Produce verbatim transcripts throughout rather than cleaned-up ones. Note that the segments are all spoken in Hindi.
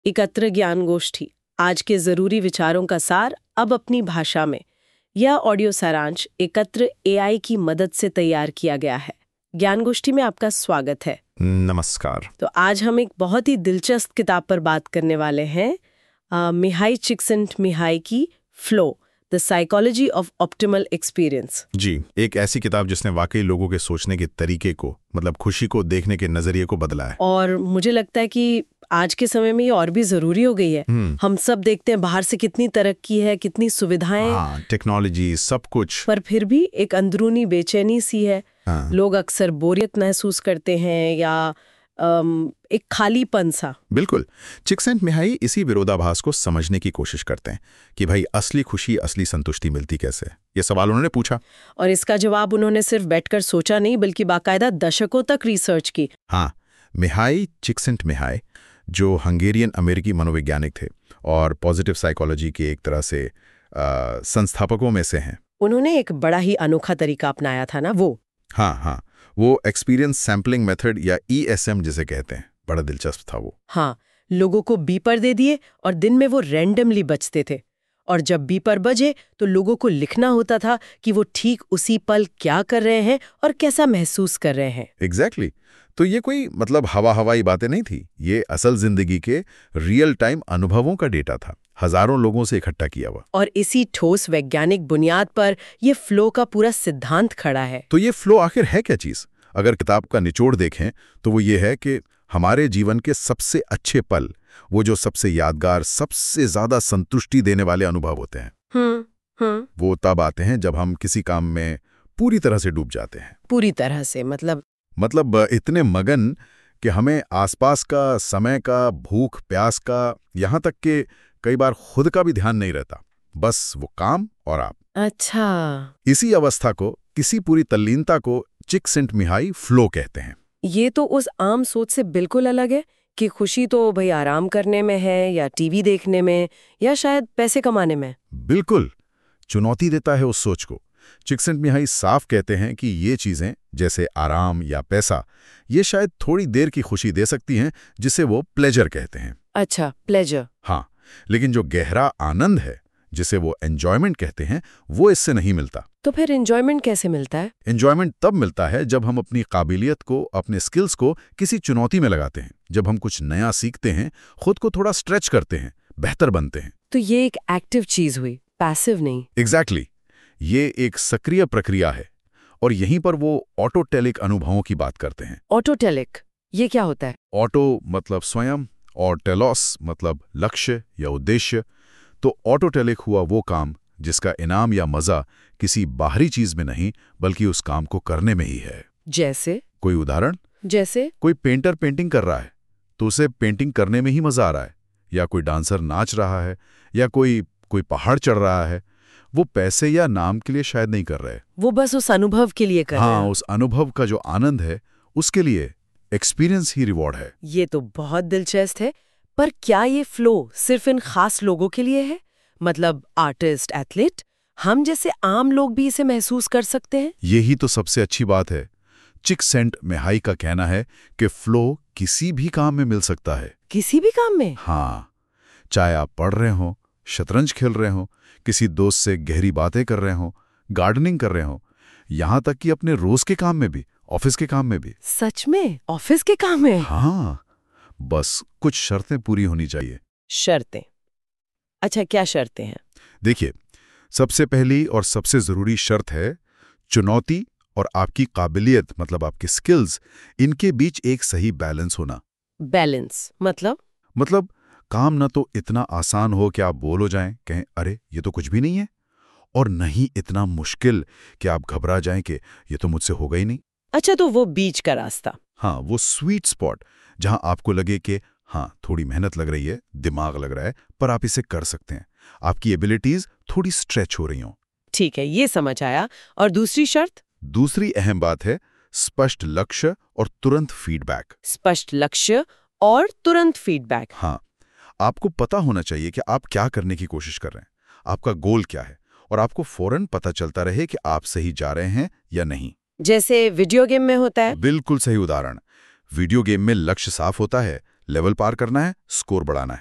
एकत्र ज्ञान गोष्ठी, आज के जरूरी विचारों का सार अब अपनी भाषा में। यह ऑडियो सारांश एकत्र एआई की मदद से तैयार किया गया है। ज्ञान गोष्ठी में आपका स्वागत है। नमस्कार। तो आज हम एक बहुत ही दिलचस्प किताब पर बात करने वाले हैं, मिहाई चिक्सिंटमिहाई की flow, the psychology of optimal experience. जी, एक ऐसी किताब जिसने वाकई लोगों के सोचने के तरीके को, मतलब खुशी को देखने के नजरिए को बदला है। और मुझे लगता है कि आज के समय में ये और भी जरूरी हो गई है। हम सब देखते हैं बाहर से कितनी तरक्की है, कितनी सुविधाएं, हाँ, टेक्नोलॉजी, सब कुछ, पर फिर भी एक अंदरूनी बेचैनी सी है। हाँ। लोग अक्सर बोरियत महसूस करते हैं या अम, एक खालीपन सा। बिल्कुल। चिक्सिंटमिहाई इसी विरोधाभास को समझने की कोशिश करते हैं कि भाई असली खुशी, असली संतुष्टि मिलती कैसे। ये सवाल उन्होंने पूछा और इसका जवाब उन्होंने सिर्फ बैठकर सोचा नहीं, बल्कि बाकायदा दशकों तक रिसर्च की। हाँ, मिहाई चिक्सिंटमिहाई जो हंगेरियन अमेरिकी मनोवैज्ञानिक थे और पॉजिटिव साइकोलॉजी के एक तरह से आ, संस्थापकों में से हैं। उन्होंने एक बड़ा ही अनोखा तरीका अपनाया था ना, वो हाँ हाँ वो एक्सपीरियंस सैम्पलिंग मेथड या ई एस एम जिसे कहते हैं, बड़ा दिलचस्प था वो। हाँ, लोगों को बीपर दे दिए और दिन में वो रैंडमली बजते थे, और जब बीपर बजे तो लोगों को लिखना होता था कि वो ठीक उसी पल क्या कर रहे हैं और कैसा महसूस कर रहे हैं। Exactly exactly. तो ये कोई मतलब हवा हवाई बातें नहीं थी, ये असल जिंदगी के रियल टाइम अनुभवों का डेटा था, हजारों लोगों से इकट्ठा किया हुआ। और इसी ठोस वैज्ञानिक बुनियाद पर ये फ्लो का पूरा सिद्धांत खड़ा है। तो ये फ्लो आखिर है क्या चीज? अगर किताब का निचोड़ देखें तो वो ये है कि हमारे जीवन के सबसे अच्छे पल, वो जो सबसे यादगार, सबसे ज्यादा संतुष्टि देने वाले अनुभव होते हैं, हम्म हम्म वो तब आते हैं जब हम किसी काम में पूरी तरह से डूब जाते हैं। पूरी तरह से मतलब मतलब इतने मगन कि हमें आसपास का, समय का, भूख प्यास का, यहाँ तक कि कई बार खुद का भी ध्यान नहीं रहता, बस वो काम और आप। अच्छा, इसी अवस्था को, किसी पूरी तल्लीनता को चिक्सिंटमिहाई फ्लो कहते हैं। ये तो उस आम सोच से बिल्कुल अलग है कि खुशी तो भाई आराम करने में है, या टीवी देखने में, या शायद पैसे कमाने में। बिल्कुल चुनौती देता है उस सोच को। चिक्सिंटमिहाई साफ कहते हैं कि ये चीजें जैसे आराम या पैसा, ये शायद थोड़ी देर की खुशी दे सकती हैं, जिसे वो प्लेजर कहते हैं। अच्छा, प्लेजर। हाँ, लेकिन जो गहरा आनंद है, जिसे वो एंजॉयमेंट कहते हैं, वो इससे नहीं मिलता। तो फिर एंजॉयमेंट कैसे मिलता है? एंजॉयमेंट तब मिलता है जब हम अपनी काबिलियत को, अपने स्किल्स को किसी चुनौती में लगाते हैं, जब हम कुछ नया सीखते हैं, खुद को थोड़ा स्ट्रेच करते हैं, बेहतर बनते हैं। तो ये एक एक्टिव चीज हुई, पैसिव नहीं। Exactly exactly. ये एक सक्रिय प्रक्रिया है, और यहीं पर वो ऑटोटेलिक अनुभवों की बात करते हैं। ऑटोटेलिक, ये क्या होता है? ऑटो मतलब स्वयं और टेलोस मतलब लक्ष्य या उद्देश्य। तो ऑटोटेलिक हुआ वो काम जिसका इनाम या मजा किसी बाहरी चीज में नहीं, बल्कि उस काम को करने में ही है। जैसे? कोई उदाहरण? जैसे कोई पेंटर पेंटिंग कर रहा है तो उसे पेंटिंग करने में ही मजा आ रहा है, या कोई डांसर नाच रहा है, या कोई कोई पहाड़ चढ़ रहा है, वो पैसे या नाम के लिए शायद नहीं कर रहे, वो बस उस अनुभव के लिए कर रहे हैं। हाँ, उस अनुभव का जो आनंद है, उसके लिए एक्सपीरियंस ही रिवॉर्ड है। ये तो बहुत दिलचस्प है। पर क्या ये फ्लो सिर्फ इन खास लोगों के लिए है? मतलब आर्टिस्ट, एथलीट, हम जैसे आम लोग भी इसे महसूस कर सकते हैं? यही तो सबसे अच्छी बात है। चिक्सिंटमिहाई का कहना है कि फ्लो किसी भी काम में मिल सकता है। किसी भी काम में? हाँ, चाहे आप पढ़ रहे हो, शतरंज खेल रहे हो, किसी दोस्त से गहरी बातें कर रहे हो, गार्डनिंग कर रहे हो, यहाँ तक कि अपने रोज के काम में भी, ऑफिस के काम में भी। सच में? ऑफिस के काम में? हाँ, बस कुछ शर्तें पूरी होनी चाहिए। शर्तें? अच्छा, क्या शर्तें हैं? देखिए, सबसे पहली और सबसे जरूरी शर्त है चुनौती और आपकी काबिलियत, मतलब आपकी स्किल्स, इनके बीच एक सही बैलेंस होना। बैलेंस मतलब? मतलब काम ना तो इतना आसान हो कि आप बोल हो जाएं, कहें अरे ये तो कुछ भी नहीं है, और नहीं इतना मुश्किल कि आप घबरा जाएं कि ये तो मुझसे होगा ही नहीं। अच्छा, तो वो बीच का रास्ता। हाँ, वो स्वीट स्पॉट जहां आपको लगे कि हाँ, थोड़ी मेहनत लग रही है, दिमाग लग रहा है, पर आप इसे कर सकते हैं, आपकी एबिलिटीज थोड़ी स्ट्रेच हो रही हों। ठीक है, ये समझ आया। और दूसरी शर्त? दूसरी अहम बात है स्पष्ट लक्ष्य और तुरंत फीडबैक। स्पष्ट लक्ष्य और तुरंत फीडबैक। हाँ, आपको पता होना चाहिए कि आप क्या करने की कोशिश कर रहे हैं, आपका गोल क्या है, और आपको फौरन पता चलता रहे कि आप सही जा रहे हैं या नहीं। जैसे वीडियो गेम में होता है? बिल्कुल सही उदाहरण। वीडियो गेम में लक्ष्य साफ होता है, लेवल पार करना है, स्कोर बढ़ाना है।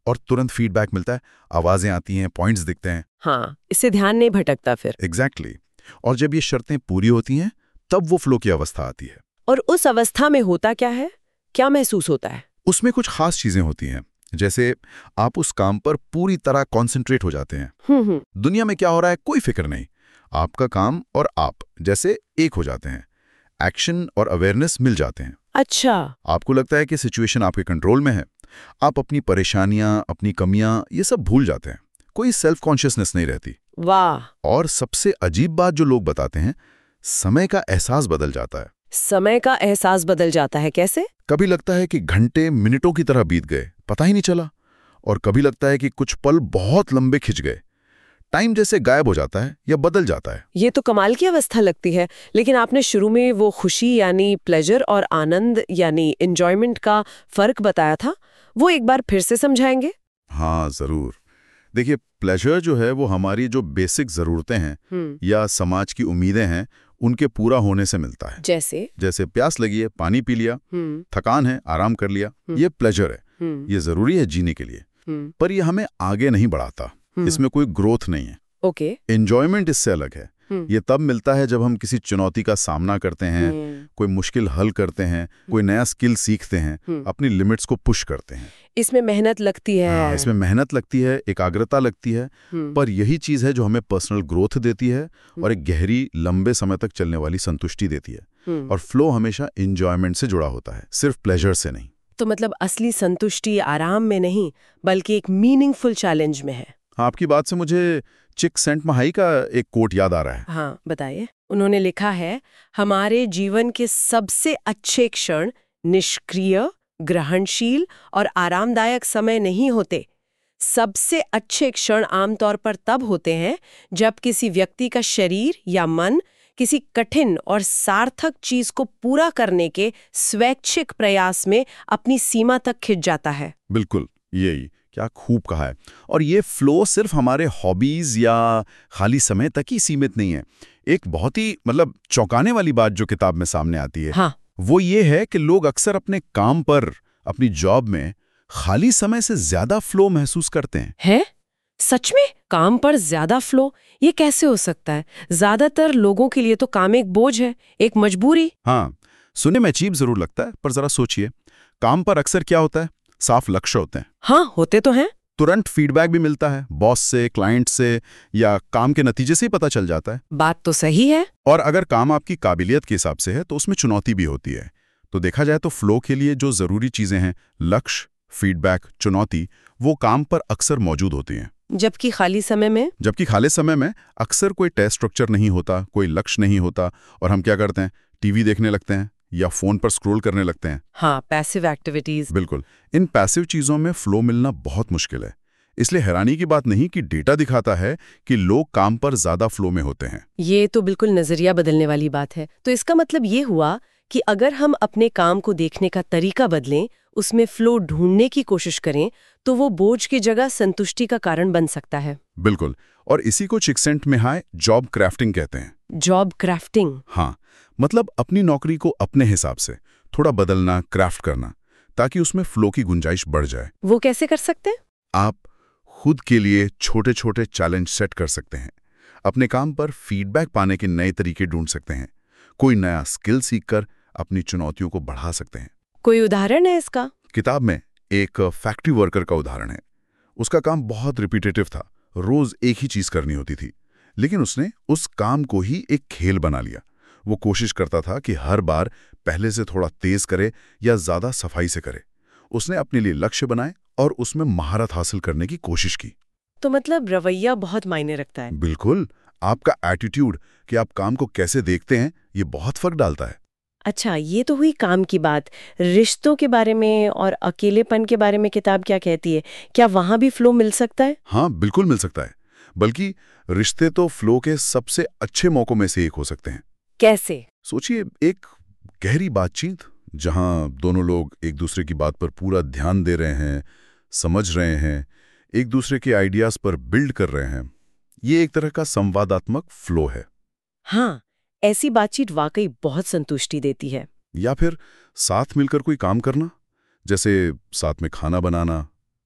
और तुरंत फीडबैक मिलता है, आवाजें आती हैं, पॉइंट्स दिखते हैं। हाँ, इससे ध्यान नहीं भटकता फिर। Exactly exactly. और जब ये शर्तें पूरी होती हैं तब वो फ्लो की अवस्था आती है। और उस अवस्था में होता क्या है, क्या महसूस होता है? उसमें कुछ खास चीजें होती हैं, जैसे आप उस काम पर पूरी तरह कॉन्सेंट्रेट हो जाते हैं। हम्म दुनिया में क्या हो रहा है कोई फिक्र नहीं, आपका काम और आप जैसे एक हो जाते हैं। एक्शन और अवेयरनेस मिल जाते हैं। अच्छा। आपको लगता है कि सिचुएशन आपके कंट्रोल में है। आप अपनी परेशानियां, अपनी कमियां, ये सब भूल जाते हैं। कोई सेल्फ कॉन्शियसनेस नहीं रहती। वाह। और सबसे अजीब बात जो लोग बताते हैं, समय का एहसास बदल जाता है। समय का एहसास बदल जाता है कैसे? कभी लगता है कि घंटे मिनटों की तरह बीत गए, पता ही नहीं चला। और कभी लगता है कि कुछ पल बहुत लंबे खिंच गए, टाइम जैसे गायब हो जाता है या बदल जाता है। ये तो कमाल की अवस्था लगती है। लेकिन आपने शुरू में वो खुशी यानी प्लेजर और आनंद यानी एंजॉयमेंट का फर्क बताया था, वो एक बार फिर से समझाएंगे? हाँ जरूर। देखिए, प्लेजर जो है वो हमारी जो बेसिक जरूरतें हैं या समाज की उम्मीदें हैं, उनके पूरा होने से मिलता है। जैसे जैसे प्यास लगी है, पानी पी लिया, थकान है, आराम कर लिया, ये प्लेजर है, ये जरूरी है जीने के लिए। पर ये हमें आगे नहीं बढ़ाता, इसमें कोई ग्रोथ नहीं है। ओके। एंजॉयमेंट इससे अलग है। ये तब मिलता है जब हम किसी चुनौती का सामना करते हैं, कोई मुश्किल हल करते हैं, कोई नया स्किल सीखते हैं, अपनी लिमिट्स को पुश करते हैं। इसमें मेहनत लगती है। हाँ, इसमें मेहनत लगती है, एकाग्रता लगती है, पर यही चीज है जो हमें पर्सनल ग्रोथ देती है और एक गहरी लंबे समय तक चलने वाली संतुष्टि देती है। और फ्लो हमेशा एंजॉयमेंट से जुड़ा होता है, सिर्फ प्लेजर से नहीं। तो मतलब असली संतुष्टि आराम में नहीं बल्कि एक मीनिंगफुल चैलेंज में है। आपकी बात से मुझे चिक सेंट महाई का एक कोट याद आ रहा है। हाँ बताइए। उन्होंने लिखा है, हमारे जीवन के सबसे अच्छे क्षण निष्क्रिय, ग्रहणशील और आरामदायक समय नहीं होते। सबसे अच्छे क्षण आमतौर पर तब होते हैं जब किसी व्यक्ति का शरीर या मन किसी कठिन और सार्थक चीज को पूरा करने के स्वैच्छिक प्रयास में अपनी सीमा तक खिंच जाता है। बिल्कुल, यही क्या खूब कहा है। और ये फ्लो सिर्फ हमारे हॉबीज या खाली समय तक ही सीमित नहीं है। एक बहुत ही मतलब चौंकाने वाली बात जो किताब में सामने आती है, हाँ। वो ये है कि लोग अक्सर अपने काम पर, अपनी जॉब में खाली समय से ज्यादा फ्लो महसूस करते हैं। है? सच में? काम पर ज्यादा फ्लो? ये कैसे हो सकता है? ज्यादातर लोगों के लिए तो काम एक बोझ है, एक मजबूरी। हाँ, सुनने में अजीब जरूर लगता है, पर जरा सोचिए, काम पर अक्सर क्या होता है? साफ लक्ष्य होते हैं। हाँ, होते तो हैं। तुरंत फीडबैक भी मिलता है, बॉस से, क्लाइंट से, या काम के नतीजे से ही पता चल जाता है। बात तो सही है। और अगर काम आपकी काबिलियत के हिसाब से है तो उसमें चुनौती भी होती है। तो देखा जाए तो फ्लो के लिए जो जरूरी चीजें हैं, लक्ष्य, फीडबैक, चुनौती, वो काम पर अक्सर मौजूद होती हैं। जबकि खाली समय में जबकि खाली समय में अक्सर कोई टेस्ट स्ट्रक्चर नहीं होता, कोई लक्ष्य नहीं होता, और हम क्या करते हैं? टीवी देखने लगते हैं या फोन पर स्क्रॉल करने लगते हैं। हाँ, पैसिव एक्टिविटीज। बिल्कुल, इन पैसिव चीजों में फ्लो मिलना बहुत मुश्किल है। इसलिए हैरानी की बात नहीं कि डेटा दिखाता है कि लोग काम पर ज्यादा फ्लो में होते हैं। ये तो बिल्कुल नजरिया बदलने वाली बात है। तो इसका मतलब ये हुआ कि अगर हम अपने काम को देखने का तरीका बदलें, उसमें फ्लो ढूंढने की कोशिश करें, तो वो बोझ की जगह संतुष्टि का कारण बन सकता है। बिल्कुल, और इसी को चिकसेंट में हाय जॉब क्राफ्टिंग कहते हैं। Job crafting? हाँ, मतलब अपनी नौकरी को अपने हिसाब से थोड़ा बदलना, क्राफ्ट करना, ताकि उसमें फ्लो की गुंजाइश बढ़ जाए। वो कैसे कर सकते हैं? आप खुद के लिए छोटे छोटे चैलेंज सेट कर सकते हैं। अपने काम पर फीडबैक पाने के नए तरीके ढूंढ सकते हैं। कोई नया स्किल सीखकर अपनी चुनौतियों को बढ़ा सकते हैं। कोई उदाहरण है इसका? किताब में एक फैक्ट्री वर्कर का उदाहरण है। उसका काम बहुत रिपीटेटिव था, रोज एक ही चीज करनी होती थी, लेकिन उसने उस काम को ही एक खेल बना लिया। वो कोशिश करता था कि हर बार पहले से थोड़ा तेज करे या ज्यादा सफाई से करे। उसने अपने लिए लक्ष्य बनाए और उसमें महारत हासिल करने की कोशिश की। तो मतलब रवैया बहुत मायने रखता है। बिल्कुल, आपका एटीट्यूड कि आप काम को कैसे देखते हैं, ये बहुत फर्क डालता है। अच्छा, ये तो हुई काम की बात। रिश्तों के बारे में और अकेलेपन के बारे में किताब क्या कहती है? क्या वहां भी फ्लो मिल सकता है? हाँ, बिल्कुल मिल सकता है। बल्कि रिश्ते तो फ्लो के सबसे अच्छे मौकों में से एक हो सकते हैं। कैसे? सोचिए, एक गहरी बातचीत जहां दोनों लोग एक दूसरे की बात पर पूरा ध्यान दे रहे हैं, समझ रहे हैं, एक दूसरे के आइडियाज पर बिल्ड कर रहे हैं, ये एक तरह का संवादात्मक फ्लो है। हाँ, ऐसी बातचीत वाकई बहुत संतुष्टि देती है। या फिर साथ मिलकर कोई काम करना, जैसे साथ में खाना बनाना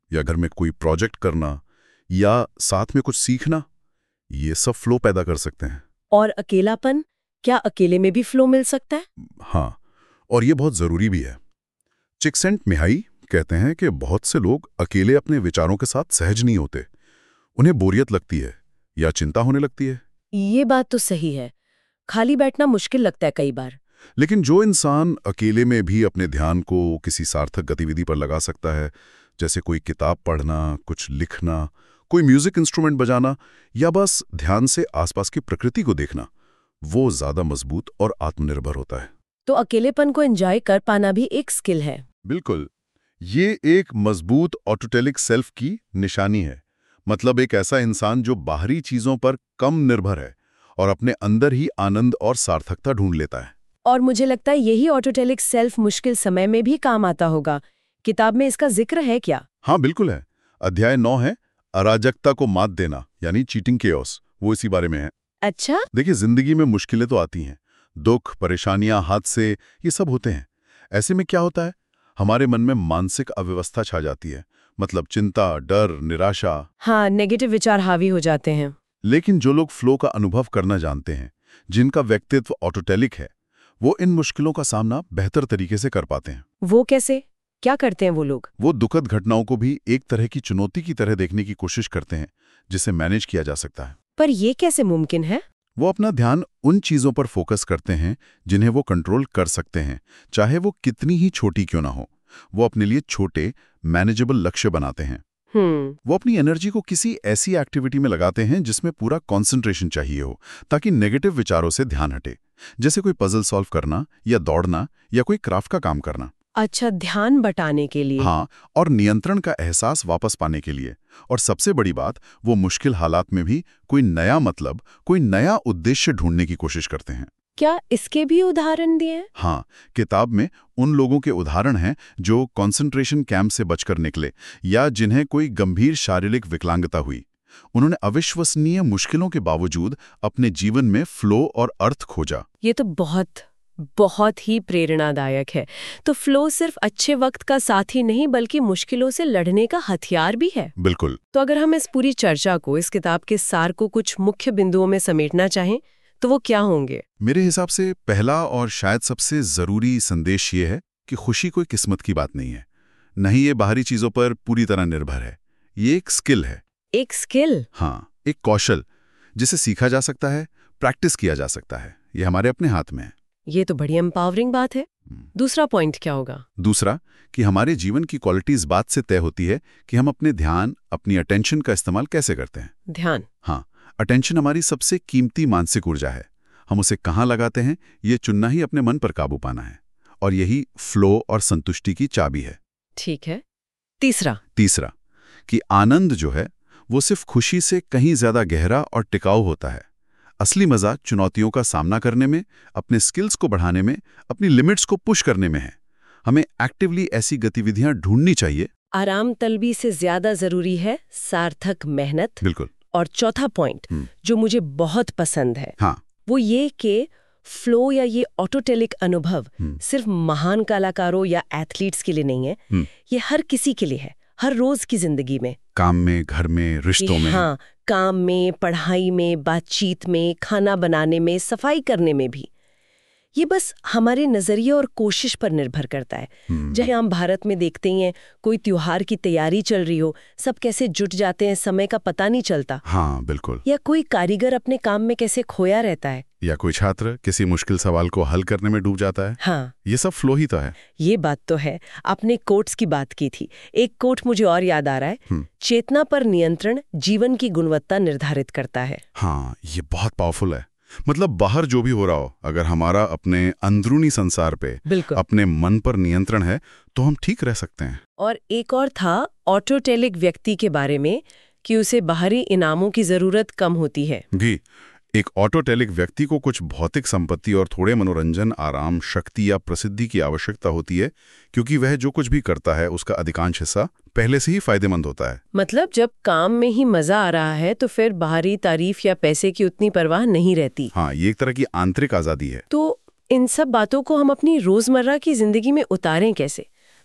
या घर में कोई प्रोजेक्ट करना या साथ में कुछ सीखना, ये सब फ्लो पैदा कर सकते हैं। और अकेलापन, क्या अकेले में भी फ्लो मिल सकता है? हाँ, और ये बहुत जरूरी भी है। चिक्सेंट-मिहाई कहते हैं कि बहुत से लोग अकेले अपने विचारों के साथ सहज नहीं होते। उन्हें बोरियत लगती है या चिंता होने लगती है। ये बात तो सही है, खाली बैठना मुश्किल लगता है कई बार। लेकिन जो इंसान अकेले में भी अपने ध्यान को किसी सार्थक गतिविधि पर लगा सकता है, जैसे कोई किताब पढ़ना, कुछ लिखना, कोई म्यूजिक इंस्ट्रूमेंट बजाना या बस ध्यान से आसपास की प्रकृति को देखना, वो ज्यादा मजबूत और आत्मनिर्भर होता है। तो अकेलेपन को एंजॉय कर पाना भी एक स्किल है। बिल्कुल, ये एक मजबूत ऑटोटेलिक सेल्फ की निशानी है। मतलब एक ऐसा इंसान जो बाहरी चीजों पर कम निर्भर है और अपने अंदर ही आनंद और सार्थकता ढूंढ लेता है। और मुझे लगता है यही ऑटोटेलिक सेल्फ मुश्किल समय में भी काम आता होगा। किताब में इसका जिक्र है क्या? हाँ बिल्कुल है। अध्याय नौ है अराजकता को मात देना, यानी चीटिंग केओस, वो इसी बारे में है। अच्छा, देखिए, जिंदगी में मुश्किलें तो आती हैं, दुख, परेशानियां, हादसे, ये सब होते हैं। ऐसे में क्या होता है, हमारे मन में मानसिक अव्यवस्था छा जाती है। मतलब चिंता, डर, निराशा। हाँ, नेगेटिव विचार हावी हो जाते हैं। लेकिन जो लोग फ्लो का अनुभव करना जानते हैं, जिनका व्यक्तित्व ऑटोटेलिक है, वो इन मुश्किलों का सामना बेहतर तरीके से कर पाते हैं। वो कैसे? क्या करते हैं वो लोग? वो दुखद घटनाओं को भी एक तरह की चुनौती की तरह देखने की कोशिश करते हैं, जिसे मैनेज किया जा सकता है। पर ये कैसे मुमकिन है? वो अपना ध्यान उन चीजों पर फोकस करते हैं जिन्हें वो कंट्रोल कर सकते हैं, चाहे वो कितनी ही छोटी क्यों ना हो। वो अपने लिए छोटे, मैनेजेबल लक्ष्य बनाते हैं। हम्म वो अपनी एनर्जी को किसी ऐसी एक्टिविटी में लगाते हैं जिसमें पूरा कंसंट्रेशन चाहिए हो, ताकि नेगेटिव विचारों से ध्यान हटे। जैसे कोई पजल सॉल्व करना या दौड़ना या कोई क्राफ्ट का काम करना। अच्छा, ध्यान बटाने के लिए। हाँ, और नियंत्रण का एहसास वापस पाने के लिए। और सबसे बड़ी बात, वो मुश्किल हालात में भी कोई नया मतलब, कोई नया उद्देश्य ढूंढने की कोशिश करते हैं। क्या इसके भी उदाहरण दिए? हाँ, किताब में उन लोगों के उदाहरण हैं जो कंसंट्रेशन कैंप से बचकर निकले या जिन्हें कोई गंभीर शारीरिक विकलांगता हुई। उन्होंने अविश्वसनीय मुश्किलों के बावजूद अपने जीवन में फ्लो और अर्थ खोजा। ये तो बहुत बहुत ही प्रेरणादायक है। तो फ्लो सिर्फ अच्छे वक्त का साथी नहीं, बल्कि मुश्किलों से लड़ने का हथियार भी है। बिल्कुल। तो अगर हम इस पूरी चर्चा को, इस किताब के सार को कुछ मुख्य बिंदुओं में समेटना चाहें, तो वो क्या होंगे? मेरे हिसाब से पहला और शायद सबसे जरूरी संदेश ये है कि खुशी कोई किस्मत की बात नहीं है, नहीं ये बाहरी चीजों पर पूरी तरह निर्भर है। ये एक स्किल है। एक स्किल? हाँ, एक कौशल जिसे सीखा जा सकता है, प्रैक्टिस किया जा सकता है। ये हमारे अपने हाथ में है। ये तो बड़ी एम्पावरिंग बात है। दूसरा पॉइंट क्या होगा? दूसरा, कि हमारे जीवन की क्वालिटी इस बात से तय होती है कि हम अपने ध्यान, अपनी अटेंशन का इस्तेमाल कैसे करते हैं। ध्यान? हाँ, अटेंशन हमारी सबसे कीमती मानसिक ऊर्जा है। हम उसे कहाँ लगाते हैं, ये चुनना ही अपने मन पर काबू पाना है। और यही फ्लो और संतुष्टि की चाबी है। ठीक है। तीसरा? तीसरा, कि आनंद जो है वो सिर्फ खुशी से कहीं ज्यादा गहरा और टिकाऊ होता है। असली मजा चुनौतियों का सामना करने में, अपने स्किल्स को बढ़ाने में, अपनी लिमिट्स को पुश करने में है। हमें एक्टिवली ऐसी गतिविधियां ढूंढनी चाहिए। आराम तलबी से ज्यादा जरूरी है सार्थक मेहनत। बिल्कुल। और चौथा पॉइंट जो मुझे बहुत पसंद है, हाँ, वो ये कि फ्लो या ये ऑटोटेलिक अनुभव सिर्फ महान कलाकारों या एथलीट्स के लिए नहीं है। ये हर किसी के लिए है, हर रोज की जिंदगी में, काम में, घर में, रिश्तों में। हाँ, काम में, पढ़ाई में, बातचीत में, खाना बनाने में, सफाई करने में भी। ये बस हमारे नजरिए और कोशिश पर निर्भर करता है। जहाँ हम भारत में देखते ही हैं, कोई त्योहार की तैयारी चल रही हो, सब कैसे जुट जाते हैं, समय का पता नहीं चलता। हाँ बिल्कुल। या कोई कारीगर अपने काम में कैसे खोया रहता है, या कोई छात्र किसी मुश्किल सवाल को हल करने में डूब जाता है। हाँ, ये सब फ्लो ही तो है। ये बात तो है। आपने कोट्स की बात की थी, एक कोट मुझे और याद आ रहा है, चेतना पर नियंत्रण जीवन की गुणवत्ता निर्धारित करता है। हाँ, ये बहुत पावरफुल है। मतलब बाहर जो भी हो रहा हो, अगर हमारा अपने अंदरूनी संसार पे, अपने मन पर नियंत्रण है, तो हम ठीक रह सकते हैं। और एक और था ऑटोटेलिक व्यक्ति के बारे में, कि उसे बाहरी इनामों की जरूरत कम होती है। जी, एक ऑटोटेलिक व्यक्ति को कुछ भौतिक संपत्ति और थोड़े मनोरंजन, आराम, शक्ति या प्रसिद्धि की आवश्यकता होती है, क्योंकि वह जो कुछ भी करता है उसका अधिकांश हिस्सा पहले से ही फायदेमंद होता है। मतलब जब काम में ही मजा आ रहा है तो फिर बाहरी तारीफ या पैसे की उतनी परवाह नहीं रहती। हाँ, ये एक तरह की आंतरिक आजादी है। तो इन सब बातों को हम अपनी रोजमर्रा की जिंदगी में उतारें कैसे?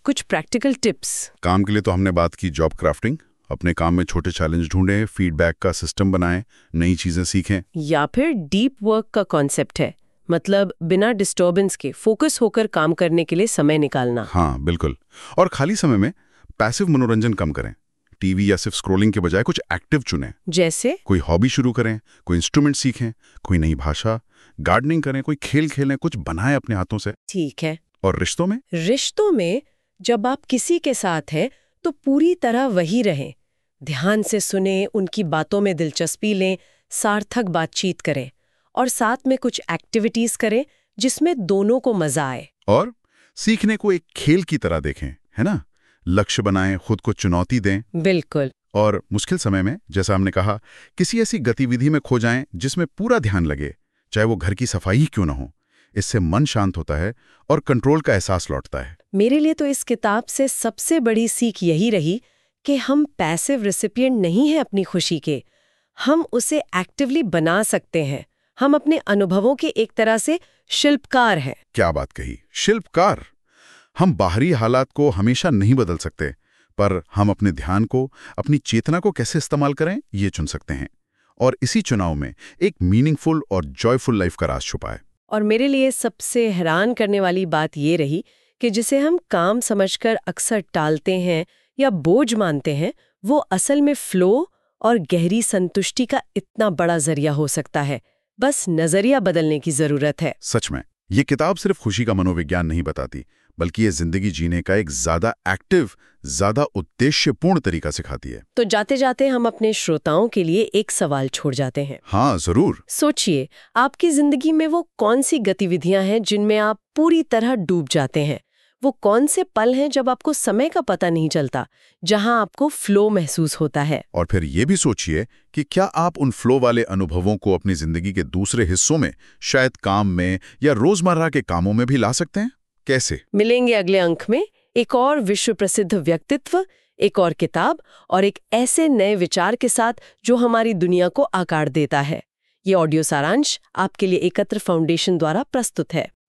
कुछ प्रैक्टिकल टिप्स। काम के लिए तो हमने बात की जॉब क्राफ्टिंग, अपने काम में छोटे चैलेंज ढूंढें, फीडबैक का सिस्टम बनाएं, नई चीजें सीखें। या फिर डीप वर्क का कॉन्सेप्ट है, मतलब बिना डिस्टर्बेंस के फोकस होकर काम करने के लिए समय निकालना। हाँ बिल्कुल। और खाली समय में पैसिव मनोरंजन कम करें, टीवी या सिर्फ स्क्रॉलिंग के बजाय कुछ एक्टिव चुनें। जैसे कोई हॉबी शुरू करें, कोई इंस्ट्रूमेंट सीखें, कोई नई भाषा, गार्डनिंग करें, कोई खेल खेलें, कुछ बनाएं अपने हाथों से। ठीक है। और रिश्तों में रिश्तों में जब आप किसी के साथ हैं तो पूरी तरह वही रहें, ध्यान से सुने, उनकी बातों में दिलचस्पी लें, सार्थक बातचीत करें और साथ में कुछ एक्टिविटीज करें जिसमें दोनों को मजा आए। और सीखने को एक खेल की तरह देखें, है ना? लक्ष्य बनाएं, खुद को चुनौती दें। बिल्कुल। और मुश्किल समय में, जैसा हमने कहा, किसी ऐसी गतिविधि में खो जाएं जिसमें पूरा ध्यान लगे, चाहे वो घर की सफाई ही क्यों ना हो। इससे मन शांत होता है और कंट्रोल का एहसास लौटता है। मेरे लिए तो इस किताब से सबसे बड़ी सीख यही रही कि हम पैसिव रेसिपिएंट नहीं हैं अपनी खुशी के, हम उसे एक्टिवली बना सकते हैं। हम अपने अनुभवों के एक तरह से शिल्पकार हैं। क्या बात कही, शिल्पकार। हम बाहरी हालात को हमेशा नहीं बदल सकते, पर हम अपने ध्यान को, अपनी चेतना को कैसे इस्तेमाल करें, ये चुन सकते हैं। और इसी चुनाव में एक मीनिंगफुल और जॉयफुल लाइफ का राज छुपा है। और मेरे लिए सबसे हैरान करने वाली बात ये रही कि जिसे हम काम समझकर अक्सर टालते हैं या बोझ मानते हैं, वो असल में फ्लो और गहरी संतुष्टि का इतना बड़ा जरिया हो सकता है। बस नजरिया बदलने की जरूरत है। सच में ये किताब सिर्फ खुशी का मनोविज्ञान नहीं बताती, बल्कि ये जिंदगी जीने का एक ज्यादा एक्टिव, ज्यादा उद्देश्यपूर्ण तरीका सिखाती है। तो जाते जाते हम अपने श्रोताओं के लिए एक सवाल छोड़ जाते हैं। हाँ जरूर। सोचिए, आपकी जिंदगी में वो कौन सी गतिविधियां हैं जिनमें आप पूरी तरह डूब जाते हैं? वो कौन से पल हैं जब आपको समय का पता नहीं चलता, जहां आपको फ्लो महसूस होता है? और फिर ये भी सोचिए कि क्या आप उन फ्लो वाले अनुभवों को अपनी जिंदगी के दूसरे हिस्सों में, शायद काम में या रोजमर्रा के कामों में भी ला सकते हैं? कैसे? मिलेंगे अगले अंक में एक और विश्व प्रसिद्ध व्यक्तित्व, एक और किताब और एक ऐसे नए विचार के साथ जो हमारी दुनिया को आकार देता है। ये ऑडियो सारांश आपके लिए एकत्र फाउंडेशन द्वारा प्रस्तुत है।